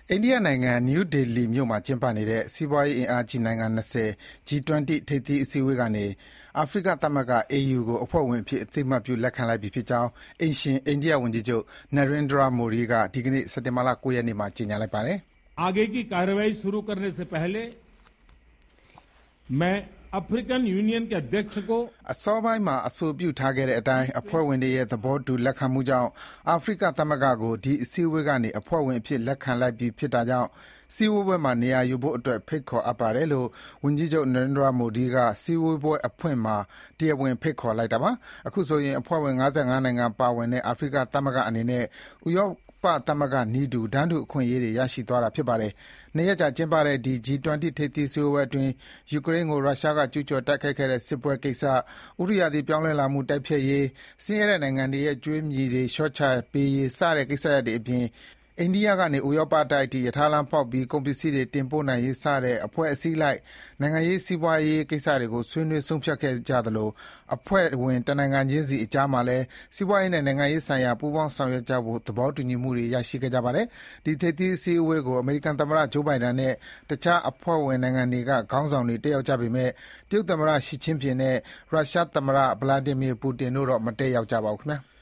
အိန္ဒိယနိုင်ငံနယူးဒေလီမြို့မှာကျင်းပနေတဲ့စီးပွားရေးအင်အားကြီးနိုင်ငံ20 G20 ထိပ်သီးအစည်းအဝေးကနေအာဖရိကသမဂ္ဂ AU ကိုအဖွဲ့ဝင်အဖြစ်အသိအမှတ်ပြုလက်ခံလိုက်ပြီဖြစ်ကြောင်းအိမ်ရှင်အိန္ဒိယဝန်ကြီးချုပ် Narendra Modi ကဒီကနေ့စက်တင်ဘာလ9ရက်နေ့မှာကြေညာလိုက်ပါတယ်။ आगे की कार्रवाई शुरू करने से पहले मैं अफ्रीकन यूनियन के अध्यक्ष को အစောပိုင်းမှာအဆိုပြုထားခဲ့တဲ့အတိုင်းအဖွဲ့ဝင်တွေရဲ့သဘောတူလက်ခံမှုကြောင့်အာဖရိကသမဂ္ဂကိုဒီအစည်းအဝေးကနေအဖွဲ့ဝင်အဖြစ်လက်ခံလိုက်ပြီဖြစ်တာကြောင့်စည်းဝေးပွဲမှာနေရာယူဖို့အတွက်ဖိတ်ခေါ်အပ်ပါတယ်လို့ဝန်ကြီးချုပ် Narendra Modi ကစည်းဝေးပွဲအဖွင့်မှာတရားဝင်ဖိတ်ခေါ်လိုက်တာပါ။အခုဆိုရင်အဖွဲ့ဝင်55နိုင်ငံပါဝင်တဲ့အာဖရိကသမဂ္ဂအနေနဲ့ဥရောပသမဂ္ဂနည်းတူတန်းတူအခွင့်အရေးတွေရရှိသွားတာဖြစ်ပါတယ်။နှစ်ရက်ကြာကျင်းပတဲ့ဒီ G20 ထိပ်သီးစည်းဝေးပွဲအတွင်းယူကရိန်းကိုရုရှားကကျူးကျော်တိုက်ခိုက်ခဲ့တဲ့စစ်ပွဲကိစ္စ၊ဥတုရာသီပြောင်းလဲလာမှုတိုက်ဖျက်ရေး၊ဆင်းရဲတဲ့နိုင်ငံတွေရဲ့ကြွေးမြီတွေလျှော့ချပေးရေးစတဲ့ကိစ္စရပ်တွေအပြင်အိန္ဒိယကနေဥရောပတိုက်အထိရထားလမ်းဖောက်ပြီးကုန်ပစ္စည်းတွေတင်ပို့နိုင်ရေးစတဲ့အဖွဲ့အစည်းအလိုက်နိုင်ငံရေးစီးပွားရေးကိစ္စတွေကိုဆွေးနွေးဆုံးဖြတ်ခဲ့ကြသလိုအဖွဲ့ဝင်တနိုင်ငံချင်းစီအကြားမှာလည်းစီးပွားရေးနဲ့နိုင်ငံရေးဆိုင်ရာပူးပေါင်းဆောင်ရွက်ကြဖို့သဘောတူညီမှုတွေရရှိခဲ့ကြပါတယ်။ဒီထိပ်သီးအစည်းအဝေးကိုအမေရိကန်သမ္မတဂျိုးဘိုင်ဒန်နဲ့တခြားအဖွဲ့ဝင်နိုင်ငံတွေကခေါင်းဆောင်တွေတက်ရောက်ကြပေမဲ့တရုတ်သမ္မတရှီကျင်းဖျင်နဲ့ရုရှားသမ္မတဗလာဒီမီပူတင်တို့တော့မတက်ရောက်ကြပါဘူးခင်ဗျာ။